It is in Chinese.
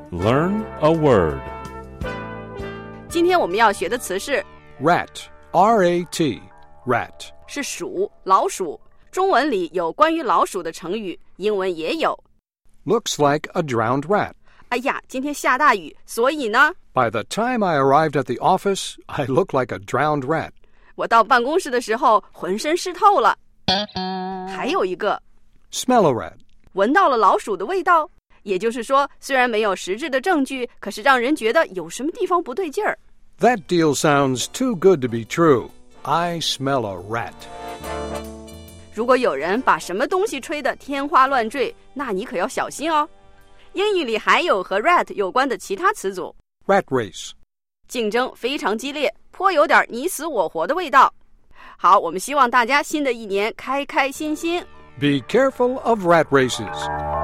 Learn a word. 今天我们要学的词是 Rat, R-A-T, rat. 是鼠，老鼠。中文里有关于老鼠的成语，英文也有。 Looks like a drowned rat. 哎呀，今天下大雨，所以呢 By the time I arrived at the office, I looked like a drowned rat. 我到办公室的时候浑身湿透了。还有一个 Smell a rat. 闻到了老鼠的味道，也就是说，虽然没有实质的证据，可是让人觉得有什么地方不对劲儿。 That deal sounds too good to be true. I smell a rat. 如果有人把什么东西吹得天花乱坠，那你可要小心哦。英语里还有和 rat 有关的其他词组。 Rat race. 竞争非常激烈，颇有点你死我活的味道。好，我们希望大家新的一年开开心心。 Be careful of rat races.